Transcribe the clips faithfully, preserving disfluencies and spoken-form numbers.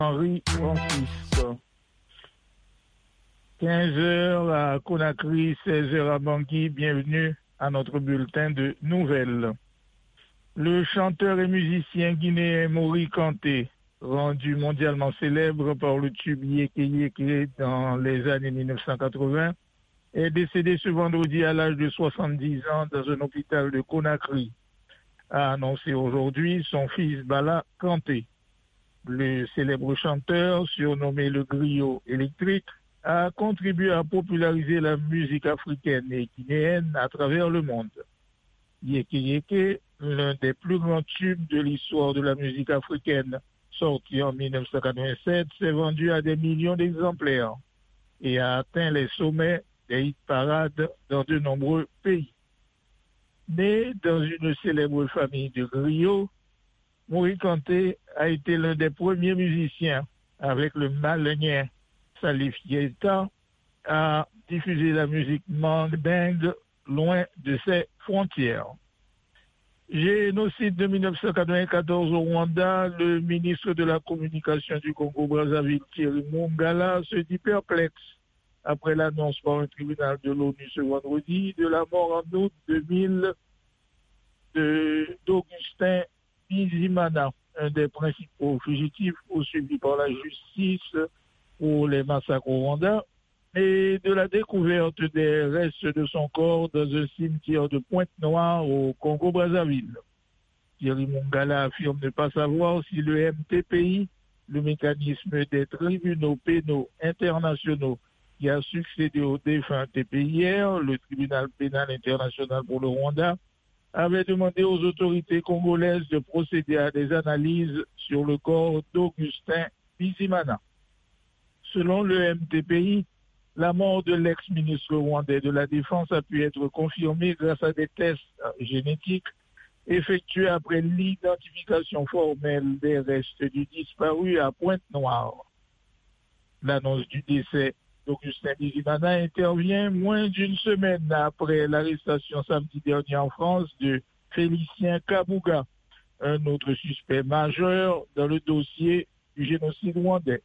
Henri Francis. quinze heures à Conakry, seize heures à Bangui. Bienvenue à notre bulletin de nouvelles. Le chanteur et musicien guinéen Mori Kanté, rendu mondialement célèbre par le tube Yeke Yeke dans les années mille neuf cent quatre-vingts, est décédé ce vendredi à l'âge de soixante-dix ans dans un hôpital de Conakry, a annoncé aujourd'hui son fils Bala Kanté. Le célèbre chanteur, surnommé le griot électrique, a contribué à populariser la musique africaine et guinéenne à travers le monde. Yeke Yeke, l'un des plus grands tubes de l'histoire de la musique africaine, sorti en mille neuf cent quatre-vingt-sept, s'est vendu à des millions d'exemplaires et a atteint les sommets des hit-parades dans de nombreux pays. Né dans une célèbre famille de griots, Mori Kanté a été l'un des premiers musiciens, avec le Malien Salif Keita, à diffuser la musique mandingue loin de ses frontières. Génocide de mille neuf cent quatre-vingt-quatorze au Rwanda, le ministre de la Communication du Congo-Brazzaville, Thierry Mongala, se dit perplexe après l'annonce par un tribunal de l'ONU ce vendredi de la mort en août deux mille de, d'Augustin Bizimana, un des principaux fugitifs poursuivis par la justice pour les massacres au Rwanda, et de la découverte des restes de son corps dans un cimetière de Pointe-Noire au Congo-Brazzaville. Thierry Mongala affirme ne pas savoir si le M T P I, le mécanisme des tribunaux pénaux internationaux qui a succédé au défunt T P I R, le tribunal pénal international pour le Rwanda, avait demandé aux autorités congolaises de procéder à des analyses sur le corps d'Augustin Bizimana. Selon le M T P I, la mort de l'ex-ministre rwandais de la Défense a pu être confirmée grâce à des tests génétiques effectués après l'identification formelle des restes du disparu à Pointe-Noire. L'annonce du décès d'Augustin Bizimana intervient moins d'une semaine après l'arrestation samedi dernier en France de Félicien Kabuga, un autre suspect majeur dans le dossier du génocide rwandais.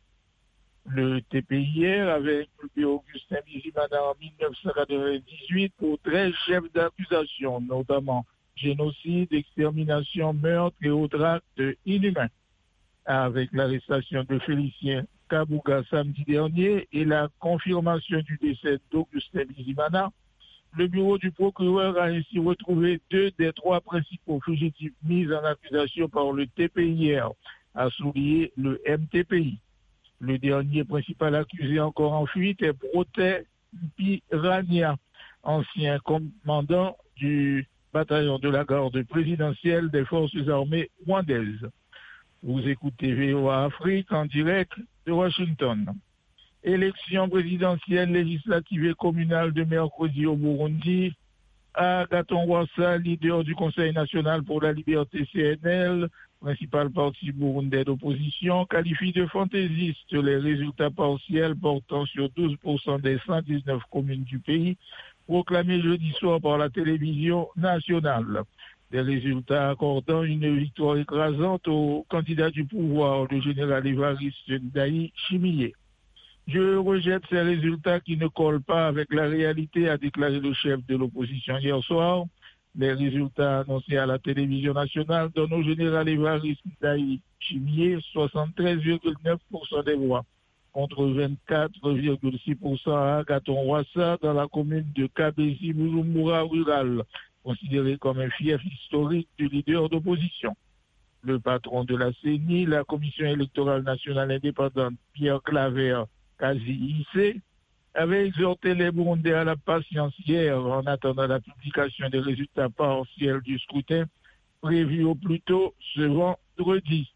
Le T P I R avait inculpé Augustin Bizimana en mille neuf cent quatre-vingt-dix-huit pour treize chefs d'accusation, notamment génocide, extermination, meurtre et autres actes inhumains. Avec l'arrestation de Félicien Kabuga samedi dernier et la confirmation du décès d'Augustin Bizimana, le bureau du procureur a ainsi retrouvé deux des trois principaux fugitifs mis en accusation par le T P I R, a souligné le M T P I. Le dernier principal accusé encore en fuite est Protais Pirania, ancien commandant du bataillon de la garde présidentielle des forces armées rwandaises. Vous écoutez V O A Afrique en direct de Washington. Élection présidentielle, législative et communale de mercredi au Burundi. Agathon Rwasa, leader du Conseil national pour la liberté C N L, principal parti burundais d'opposition, qualifie de fantaisistes les résultats partiels portant sur douze pour cent des cent dix-neuf communes du pays, proclamés jeudi soir par la télévision nationale. Des résultats accordant une victoire écrasante au candidat du pouvoir, le général Évariste Ndayi Chimiye. Je rejette ces résultats qui ne collent pas avec la réalité, a déclaré le chef de l'opposition hier soir. Les résultats annoncés à la télévision nationale donnent au général Évariste Ndayi Chimiye soixante-treize virgule neuf pour cent des voix, contre vingt-quatre virgule six pour cent à Agathon Rwasa dans la commune de Kabezi Bujumbura rural, considéré comme un fief historique du leader d'opposition. Le patron de la C E N I, la Commission électorale nationale indépendante, Pierre Claver Kazi-Issé, avait exhorté les Burundais à la patience hier en attendant la publication des résultats partiels du scrutin prévu au plus tôt ce vendredi.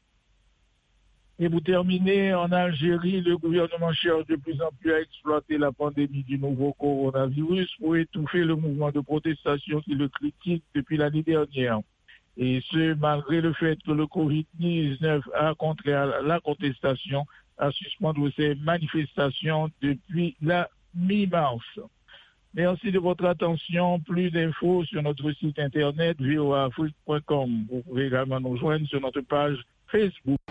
Et pour terminer, en Algérie, le gouvernement cherche de plus en plus à exploiter la pandémie du nouveau coronavirus pour étouffer le mouvement de protestation qui le critique depuis l'année dernière. Et ce, malgré le fait que le covid dix-neuf a contraint la contestation à suspendre ses manifestations depuis la mi-mars. Merci de votre attention. Plus d'infos sur notre site internet v o a afrique point com. Vous pouvez également nous joindre sur notre page Facebook.